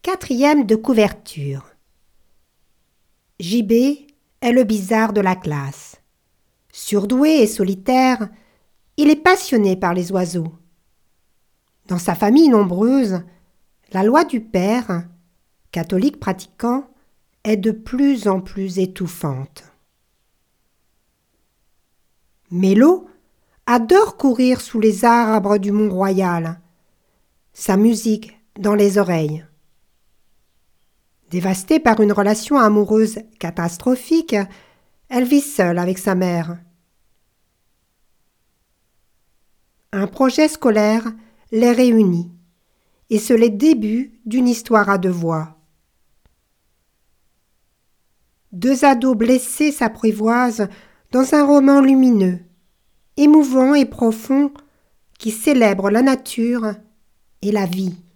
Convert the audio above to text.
4e de couverture. JB est le bizarre de la classe. Surdoué et solitaire, il est passionné par les oiseaux. Dans sa famille nombreuse, la loi du père, catholique pratiquant, est de plus en plus étouffante. Mélo adore courir sous les arbres du Mont-Royal, sa musique dans les oreilles. Dévastée par une relation amoureuse catastrophique, elle vit seule avec sa mère. Un projet scolaire les réunit, et c'est le début d'une histoire à deux voix. Deux ados blessés s'apprivoisent dans un roman lumineux, émouvant et profond qui célèbre la nature et la vie.